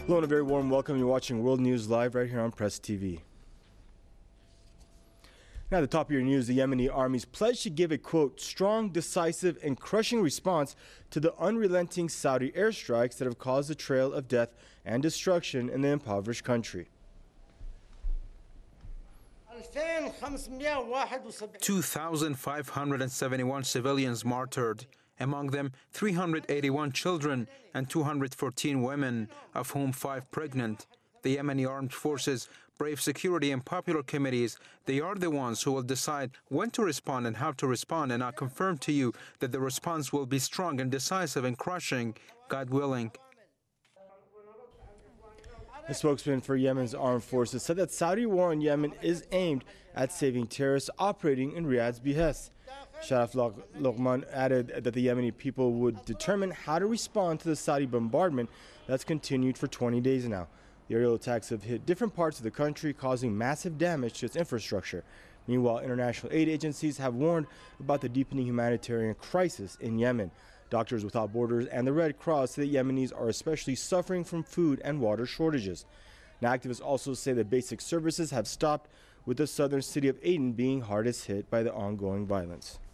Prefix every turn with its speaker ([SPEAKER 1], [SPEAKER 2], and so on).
[SPEAKER 1] Hello and a very warm welcome. You're watching World News Live right here on Press TV. Now at the top of your news, the Yemeni army's pledged to give a, quote, strong, decisive, and crushing response to the unrelenting Saudi airstrikes that have caused a trail of death and destruction in the impoverished country.
[SPEAKER 2] 2,571 civilians martyred, among them 381 children and 214 women, of whom 5 pregnant. The Yemeni armed forces, brave security and popular committees, they are the ones who will decide when to respond and how to respond, and I confirm to you that the response will be strong and decisive and crushing, God willing.
[SPEAKER 1] A spokesman for Yemen's armed forces said that Saudi war in Yemen is aimed at saving terrorists operating in Riyadh's behest. Sharaf Luqman added that the Yemeni people would determine how to respond to the Saudi bombardment that's continued for 20 days now. The aerial attacks have hit different parts of the country, causing massive damage to its infrastructure. Meanwhile, international aid agencies have warned about the deepening humanitarian crisis in Yemen. Doctors Without Borders and the Red Cross say that Yemenis are especially suffering from food and water shortages. Now, activists also say that basic services have stopped, with the southern city of Aden being hardest hit by the ongoing violence.